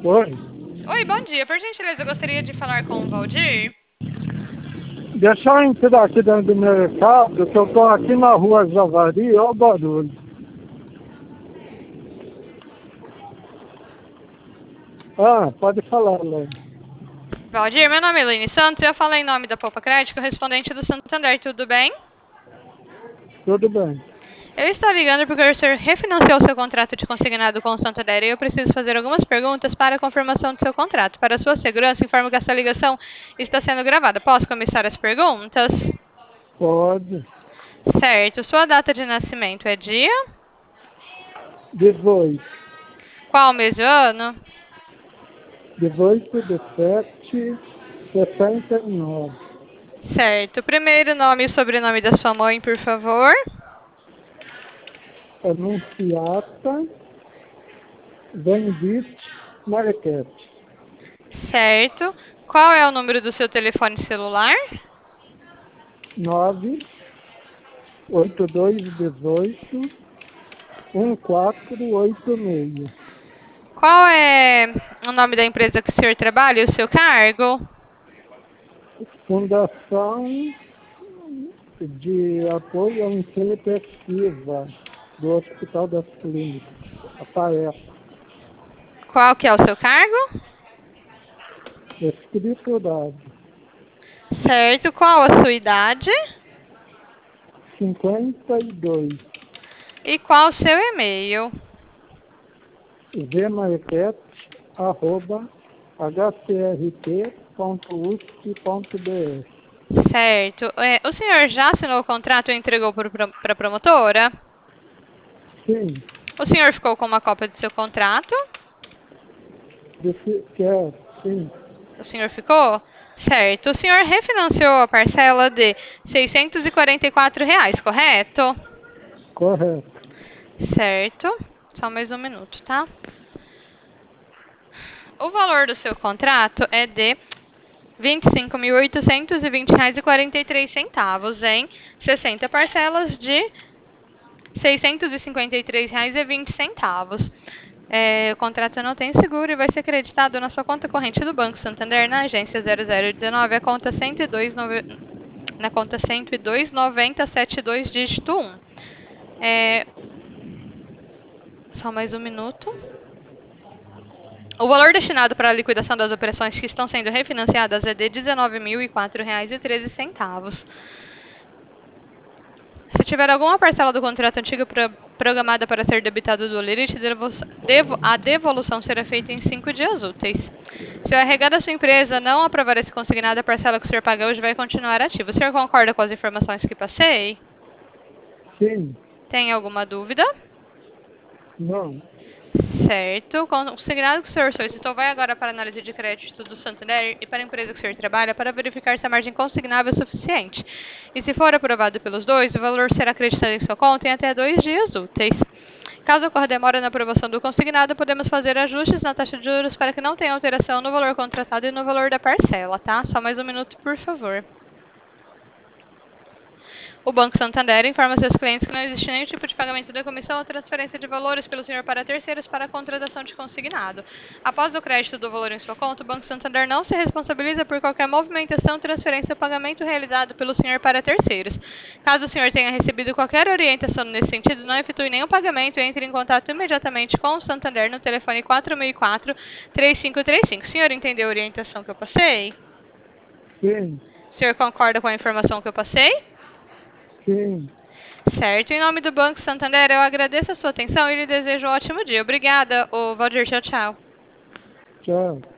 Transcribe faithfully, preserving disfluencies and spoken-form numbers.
Oi, Oi, bom dia. Por gentileza, eu gostaria de falar com o Valdir. deixa eu entrar aqui dentro do mercado, que eu tô aqui na rua Javari, ó o barulho. Ah, pode falar, Léo. Valdir, meu nome é Elaine Santos e eu falo em nome da Poupa Crédito, correspondente do Santander, tudo bem? Tudo bem. Eu estou ligando porque o senhor refinanciou seu contrato de consignado com o Santander e eu preciso fazer algumas perguntas para a confirmação do seu contrato. Para sua segurança, informo que essa ligação está sendo gravada. Posso começar as perguntas? Pode. Certo. Sua data de nascimento é dia? dezoito. Qual mês e ano? dezoito de sete de sessenta e nove. Certo. Primeiro nome e sobrenome da sua mãe, por favor. Anunciata Vendite Marquete. Certo. Qual é o número do seu telefone celular? nove oito dois um oito um quatro oito seis. Qual é o nome da empresa que o senhor trabalha e o seu cargo? Fundação de Apoio ao Ensino e Pesquisa do Hospital das Clínicas, a PAES. Qual que é o seu cargo? Escriturado. Certo. Qual a sua idade? cinquenta e dois. E qual o seu e-mail? vmarquete arroba h c r t ponto u s p ponto b r. Certo. É, o senhor já assinou o contrato e entregou para a promotora? Sim, O senhor ficou com uma cópia do seu contrato? disse que é, sim, O senhor ficou? Certo. O senhor refinanciou a parcela de seiscentos e quarenta e quatro reais, correto? correto. Certo. Só mais um minuto, tá? O valor do seu contrato é de vinte e cinco mil oitocentos e vinte reais e quarenta e três centavos em sessenta parcelas de seiscentos e cinquenta e três reais e vinte centavos. É, o contrato não tem seguro e vai ser creditado na sua conta corrente do Banco Santander na agência zero zero dezenove, a conta cento e dois, na conta cento e dois noventa setenta e dois dígito um. É, só mais um minuto. O valor destinado para a liquidação das operações que estão sendo refinanciadas é de dezenove mil e quatro reais e treze centavos. Se tiver alguma parcela do contrato antigo pro, programada para ser debitada do lerite, devo, a devolução será feita em cinco dias úteis. Se o R H da sua empresa não aprovar esse consignado, a parcela que o senhor paga hoje vai continuar ativa. O senhor concorda com as informações que passei? Sim, Tem alguma dúvida? não, Certo. O consignado que o senhor solicitou vai agora para a análise de crédito do Santander e para a empresa que o senhor trabalha para verificar se a margem consignável é suficiente. E se for aprovado pelos dois, o valor será acreditado em sua conta em até dois dias úteis. Caso ocorra demora na aprovação do consignado, podemos fazer ajustes na taxa de juros para que não tenha alteração no valor contratado e no valor da parcela, tá? Só mais um minuto, por favor. O Banco Santander informa seus clientes que não existe nenhum tipo de pagamento de comissão ou transferência de valores pelo senhor para terceiros para a contratação de consignado. Após o crédito do valor em sua conta, o Banco Santander não se responsabiliza por qualquer movimentação, transferência ou pagamento realizado pelo senhor para terceiros. Caso o senhor tenha recebido qualquer orientação nesse sentido, não efetue nenhum pagamento e entre em contato imediatamente com o Santander no telefone quatro seis quatro, três cinco três cinco. O senhor entendeu a orientação que eu passei? sim, O senhor concorda com a informação que eu passei? sim. Certo. Em nome do Banco Santander, eu agradeço a sua atenção e lhe desejo um ótimo dia. Obrigada, ô Valdir. Tchau, tchau. Tchau.